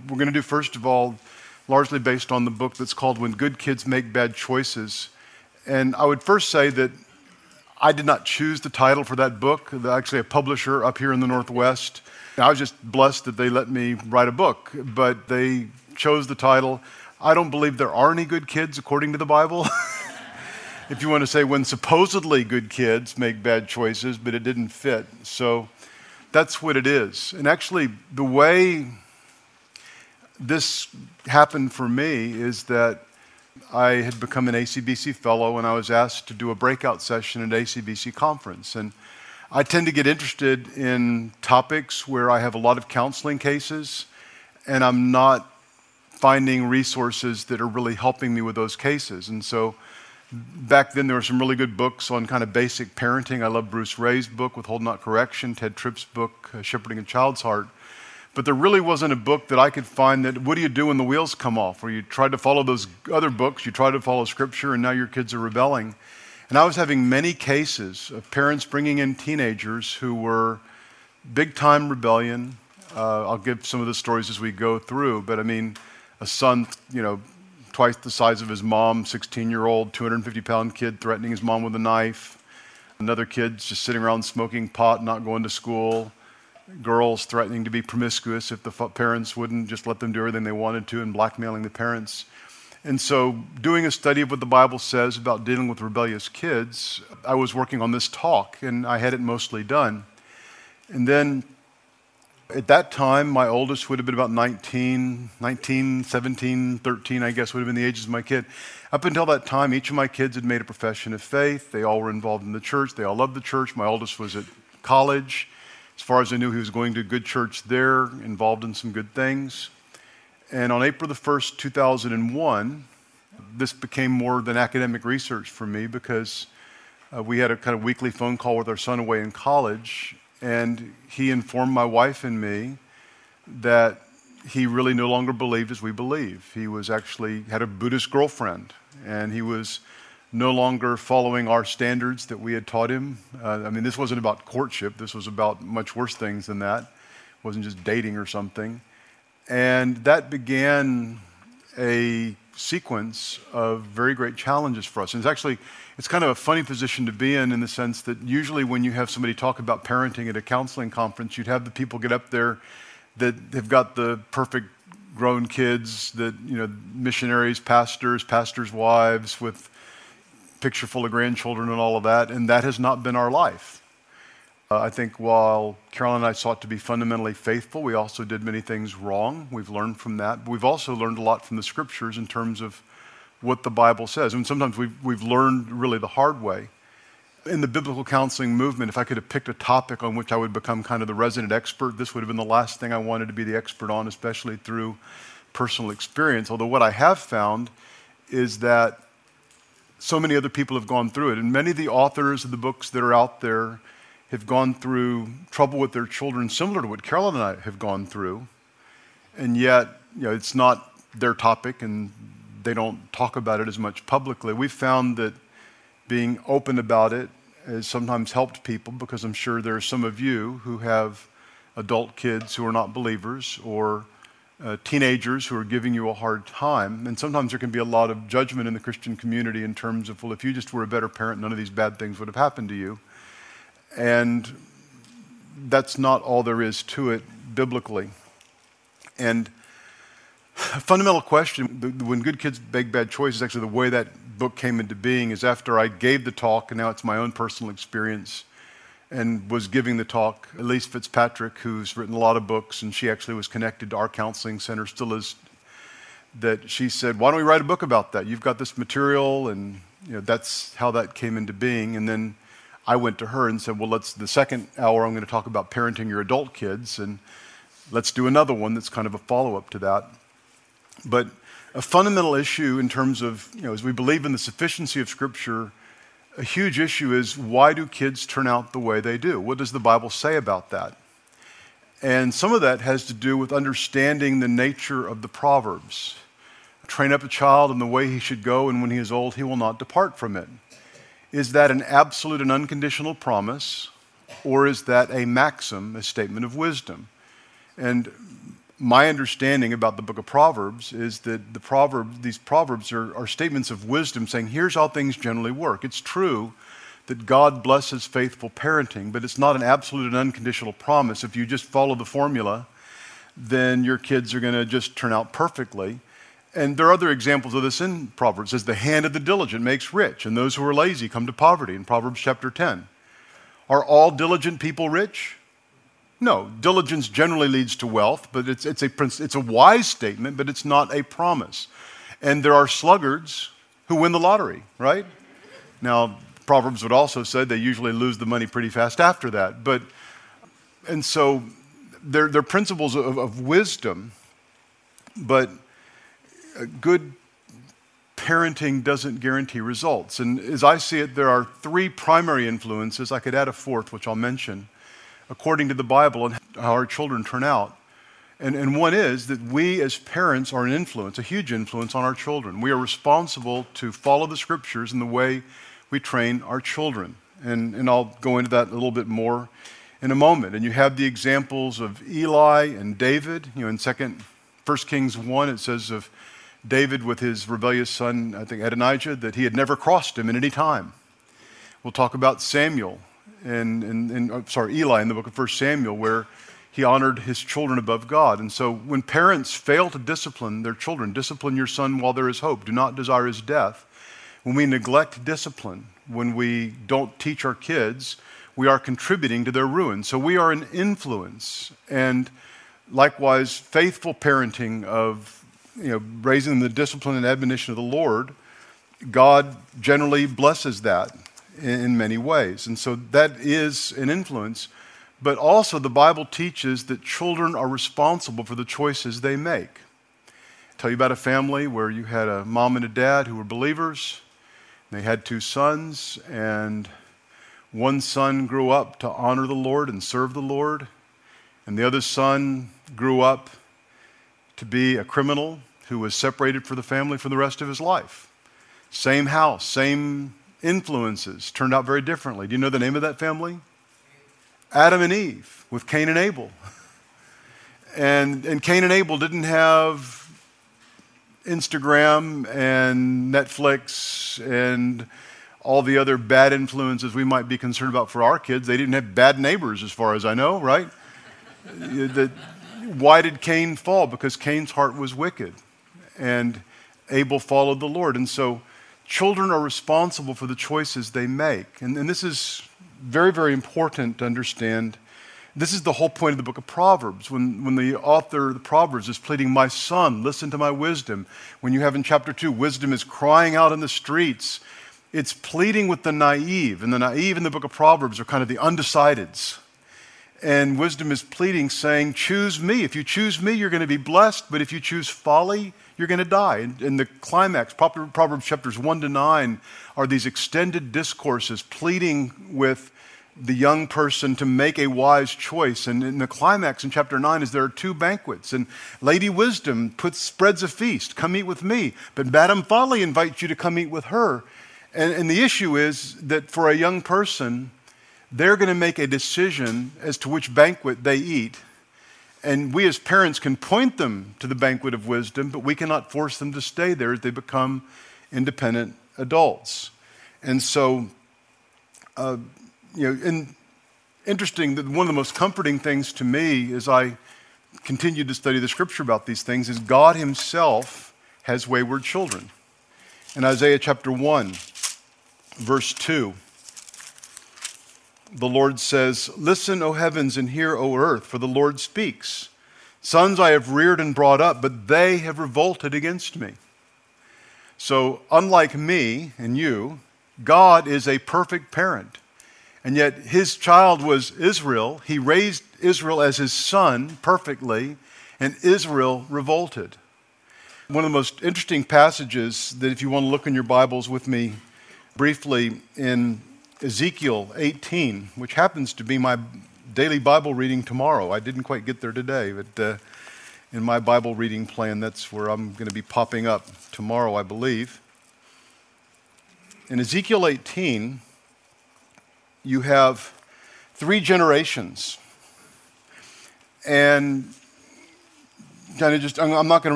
we're going to do, first of all, largely based on the book that's called When Good Kids Make Bad Choices. And I would first say that I did not choose the title for that book. Actually, a publisher up here in the Northwest. I was just blessed that they let me write a book, but they chose the title. I don't believe there are any good kids according to the Bible. If you want to say when supposedly good kids make bad choices, but it didn't fit. So that's what it is. And actually, the way this happened for me is that I had become an ACBC fellow and I was asked to do a breakout session at ACBC conference. And I tend to get interested in topics where I have a lot of counseling cases and I'm not finding resources that are really helping me with those cases. And so back then there were some really good books on kind of basic parenting. I love Bruce Ray's book, Withhold Not Correction, Ted Tripp's book, Shepherding a Child's Heart. But there really wasn't a book that I could find that, what do you do when the wheels come off? Where you tried to follow those other books, you tried to follow Scripture, and now your kids are rebelling. And I was having many cases of parents bringing in teenagers who were big-time rebellion. I'll give some of the stories as we go through, but I mean, a son, twice the size of his mom, 16-year-old, 250-pound kid threatening his mom with a knife. Another kid just sitting around smoking pot, not going to school. Girls threatening to be promiscuous if the parents wouldn't just let them do everything they wanted to and blackmailing the parents. And so doing a study of what the Bible says about dealing with rebellious kids, I was working on this talk and I had it mostly done. And then at that time, my oldest would have been about 19, 17, 13, I guess, would have been the ages of my kid. Up until that time, each of my kids had made a profession of faith. They all were involved in the church. They all loved the church. My oldest was at college. As far as I knew, he was going to a good church there, involved in some good things. And on April the 1st, 2001, this became more than academic research for me because we had a kind of weekly phone call with our son away in college. And he informed my wife and me that he really no longer believed as we believe. He was actually had a Buddhist girlfriend, and he was no longer following our standards that we had taught him. This wasn't about courtship. This was about much worse things than that. It wasn't just dating or something. And that began a sequence of very great challenges for us. And it's kind of a funny position to be in the sense that usually when you have somebody talk about parenting at a counseling conference, you'd have the people get up there that have got the perfect grown kids, that, missionaries, pastors' wives with picture full of grandchildren and all of that, and that has not been our life. I think while Carolyn and I sought to be fundamentally faithful, we also did many things wrong. We've learned from that. But we've also learned a lot from the Scriptures in terms of what the Bible says. And sometimes we've learned really the hard way. In the biblical counseling movement, if I could have picked a topic on which I would become kind of the resident expert, this would have been the last thing I wanted to be the expert on, especially through personal experience. Although what I have found is that so many other people have gone through it. And many of the authors of the books that are out there have gone through trouble with their children similar to what Carolyn and I have gone through. And yet, it's not their topic and they don't talk about it as much publicly. We've found that being open about it has sometimes helped people, because I'm sure there are some of you who have adult kids who are not believers or teenagers who are giving you a hard time. And sometimes there can be a lot of judgment in the Christian community in terms of, well, if you just were a better parent, none of these bad things would have happened to you. And that's not all there is to it biblically. And a fundamental question, when Good Kids Make Bad Choices, actually the way that book came into being is after I gave the talk, and now it's my own personal experience, and was giving the talk. Elise Fitzpatrick, who's written a lot of books, and she actually was connected to our counseling center, still is, that she said, why don't we write a book about that? You've got this material, and that's how that came into being. And then I went to her and said, well, the second hour I'm going to talk about parenting your adult kids, and let's do another one that's kind of a follow-up to that. But a fundamental issue in terms of, as we believe in the sufficiency of Scripture, a huge issue is, why do kids turn out the way they do? What does the Bible say about that? And some of that has to do with understanding the nature of the Proverbs. Train up a child in the way he should go, and when he is old, he will not depart from it. Is that an absolute and unconditional promise, or is that a maxim, a statement of wisdom? And my understanding about the book of Proverbs is that these proverbs are statements of wisdom saying, here's how things generally work. It's true that God blesses faithful parenting, but it's not an absolute and unconditional promise. If you just follow the formula, then your kids are going to just turn out perfectly. And there are other examples of this in Proverbs. It says, the hand of the diligent makes rich, and those who are lazy come to poverty, in Proverbs chapter 10. Are all diligent people rich? No. Diligence generally leads to wealth, but it's a wise statement, but it's not a promise. And there are sluggards who win the lottery, right? Now, Proverbs would also say they usually lose the money pretty fast after that. And so they're principles of wisdom, but good parenting doesn't guarantee results. And as I see it, there are three primary influences. I could add a fourth, which I'll mention, according to the Bible and how our children turn out. And one is that we as parents are an influence, a huge influence on our children. We are responsible to follow the scriptures in the way we train our children. And I'll go into that a little bit more in a moment. And you have the examples of Eli and David. In 1 Kings 1, it says of David with his rebellious son, I think Adonijah, that he had never crossed him at any time. We'll talk about Samuel Eli in the book of 1 Samuel, where he honored his children above God. And so when parents fail to discipline their children, discipline your son while there is hope. Do not desire his death. When we neglect discipline, when we don't teach our kids, we are contributing to their ruin. So we are an influence. And likewise, faithful parenting of raising the discipline and admonition of the Lord, God generally blesses that in many ways. And so that is an influence. But also the Bible teaches that children are responsible for the choices they make. I'll tell you about a family where you had a mom and a dad who were believers. They had two sons, and one son grew up to honor the Lord and serve the Lord, and the other son grew up to be a criminal who was separated from the family for the rest of his life. Same house, same influences, turned out very differently. Do you know the name of that family? Adam and Eve, with Cain and Abel. And Cain and Abel didn't have Instagram and Netflix and all the other bad influences we might be concerned about for our kids. They didn't have bad neighbors, as far as I know, right? Why did Cain fall? Because Cain's heart was wicked, and Abel followed the Lord. And so children are responsible for the choices they make. And this is very, very important to understand. This is the whole point of the book of Proverbs. When the author of the Proverbs is pleading, my son, listen to my wisdom. When you have in chapter 2, wisdom is crying out in the streets, it's pleading with the naive. And the naive in the book of Proverbs are kind of the undecideds. And wisdom is pleading, saying, choose me. If you choose me, you're going to be blessed. But if you choose folly, you're going to die. And the climax, Proverbs chapters 1 to 9, are these extended discourses pleading with the young person to make a wise choice. And in the climax in chapter 9 is there are two banquets. And Lady Wisdom spreads a feast. Come eat with me. But Madam Folly invites you to come eat with her. And the issue is that for a young person, they're going to make a decision as to which banquet they eat. And we as parents can point them to the banquet of wisdom, but we cannot force them to stay there as they become independent adults. And so, and interesting that one of the most comforting things to me as I continue to study the scripture about these things is God himself has wayward children. In Isaiah chapter 1, verse 2, the Lord says, listen, O heavens, and hear, O earth, for the Lord speaks. Sons I have reared and brought up, but they have revolted against me. So, unlike me and you, God is a perfect parent. And yet his child was Israel. He raised Israel as his son perfectly, and Israel revolted. One of the most interesting passages that if you want to look in your Bibles with me briefly in Ezekiel 18, which happens to be my daily Bible reading tomorrow. I didn't quite get there today, but in my Bible reading plan, that's where I'm going to be popping up tomorrow, I believe. In Ezekiel 18, you have 3 generations. And kind of just, I'm not going to